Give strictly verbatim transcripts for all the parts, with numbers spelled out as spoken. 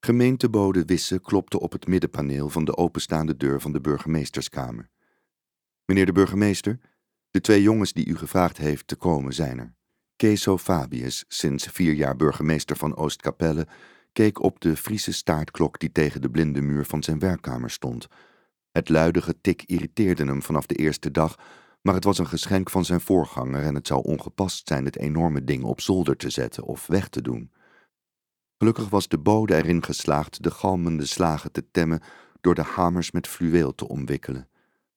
Gemeentebode Wisse klopte op het middenpaneel van de openstaande deur van de burgemeesterskamer. Meneer de burgemeester, de twee jongens die u gevraagd heeft te komen zijn er. Keeso Fabius, sinds vier jaar burgemeester van Oostkapelle, keek op de Friese staartklok die tegen de blinde muur van zijn werkkamer stond. Het luide getik irriteerde hem vanaf de eerste dag, maar het was een geschenk van zijn voorganger en het zou ongepast zijn het enorme ding op zolder te zetten of weg te doen. Gelukkig was de bode erin geslaagd de galmende slagen te temmen door de hamers met fluweel te omwikkelen.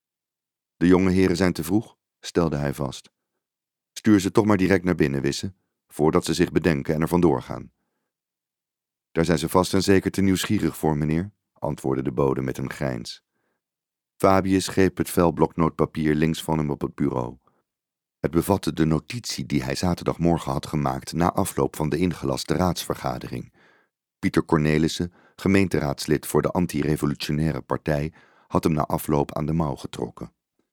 De jonge heren zijn te vroeg, stelde hij vast. Stuur ze toch maar direct naar binnen, Wisse, voordat ze zich bedenken en er vandoor gaan. Daar zijn ze vast en zeker te nieuwsgierig voor, meneer, antwoordde de bode met een grijns. Fabius greep het vel bloknootpapier links van hem op het bureau. Het bevatte de notitie die hij zaterdagmorgen had gemaakt na afloop van de ingelaste raadsvergadering. Pieter Cornelissen, gemeenteraadslid voor de anti-revolutionaire partij, had hem na afloop aan de mouw getrokken.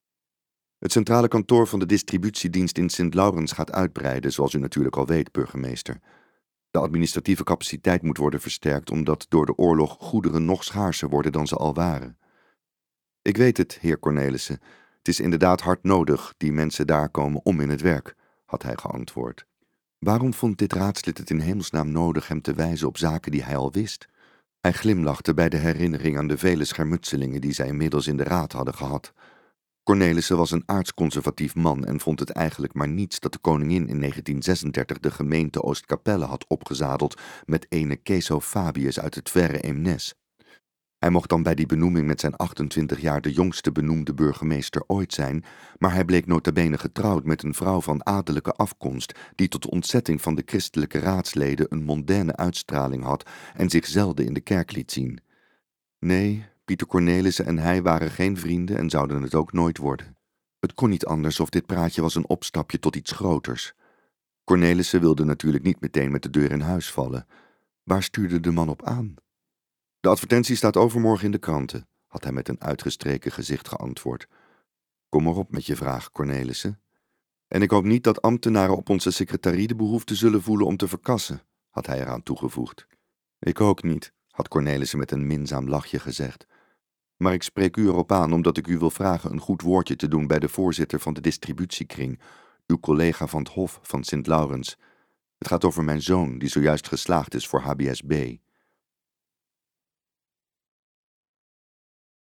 Het centrale kantoor van de distributiedienst in Sint-Laurens gaat uitbreiden, zoals u natuurlijk al weet, burgemeester. De administratieve capaciteit moet worden versterkt, omdat door de oorlog goederen nog schaarser worden dan ze al waren. Ik weet het, heer Cornelissen. Het is inderdaad hard nodig, die mensen daar komen om in het werk, had hij geantwoord. Waarom vond dit raadslid het in hemelsnaam nodig hem te wijzen op zaken die hij al wist? Hij glimlachte bij de herinnering aan de vele schermutselingen die zij inmiddels in de raad hadden gehad. Cornelissen was een aartsconservatief man en vond het eigenlijk maar niets dat de koningin in negentien zesendertig de gemeente Oostkapelle had opgezadeld met ene Keeso Fabius uit het verre Eemnes. Hij mocht dan bij die benoeming met zijn achtentwintig jaar de jongste benoemde burgemeester ooit zijn, maar hij bleek nota bene getrouwd met een vrouw van adellijke afkomst, die tot ontzetting van de christelijke raadsleden een mondaine uitstraling had en zich zelden in de kerk liet zien. Nee, Pieter Cornelissen en hij waren geen vrienden en zouden het ook nooit worden. Het kon niet anders of dit praatje was een opstapje tot iets groters. Cornelissen wilde natuurlijk niet meteen met de deur in huis vallen. Waar stuurde de man op aan? De advertentie staat overmorgen in de kranten, had hij met een uitgestreken gezicht geantwoord. Kom maar op met je vraag, Cornelissen. En ik hoop niet dat ambtenaren op onze secretarie de behoefte zullen voelen om te verkassen, had hij eraan toegevoegd. Ik ook niet, had Cornelissen met een minzaam lachje gezegd. Maar ik spreek u erop aan omdat ik u wil vragen een goed woordje te doen bij de voorzitter van de distributiekring, uw collega van het Hof van Sint-Laurens. Het gaat over mijn zoon, die zojuist geslaagd is voor H B S B.